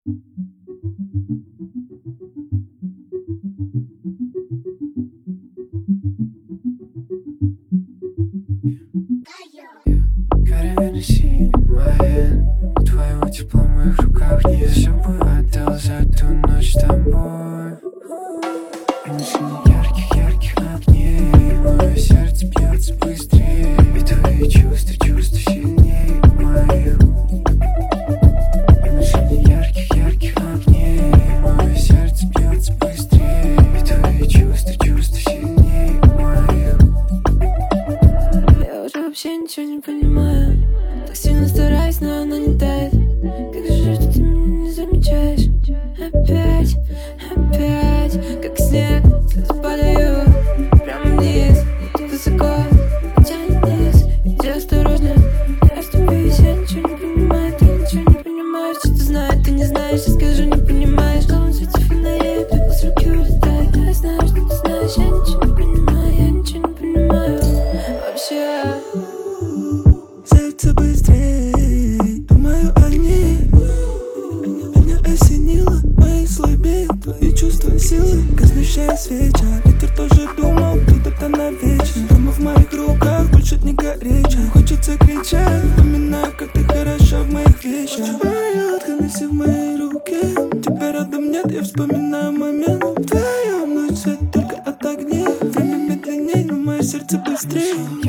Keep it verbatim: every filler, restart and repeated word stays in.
Перенеси мои, твоего тепла в моих руках нет. Все бы отдал за ту ночь с тобой. Принеси ярких-ярких огней. Мое сердце бьется быстрее, и твои чувства, чувства сильнее моих. Принеси ярких-ярких огней. Мое сердце бьется быстрее, и твои чувства, чувства сильнее моих. Я уже вообще ничего не понимаю. Так сильно стараюсь, но она не тает. Как же ты меня не замечаешь? Опять, опять, как снег, слезы падают прямо вниз. Ты высоко, тянет вниз. Иди осторожно, я оступись. Я ничего не понимаю, ты ничего не понимаешь. Что ты знаешь, ты не знаешь, я скажу, не понимаешь. В голом свете фонарей, пепел с руки улетает. Я знаю, что ты знаешь, я ничего не понимаю, я ничего не понимаю вообще. Сердце быстрее, думаю о ней. Меня осенило, мои слабеют, твои чувства силы. Гаснущая свеча, ветер тоже думал, где-то навечно. Дома в моих руках, больше не горячо. Хочется кричать, вспоминаю, как ты хороша в моих вещах. Твоя Хеннесси в моей руке, тебя рядом нет, я вспоминаю момент. Вдвоем ночь свет только от огней. Время медленней, но мое сердце быстрее.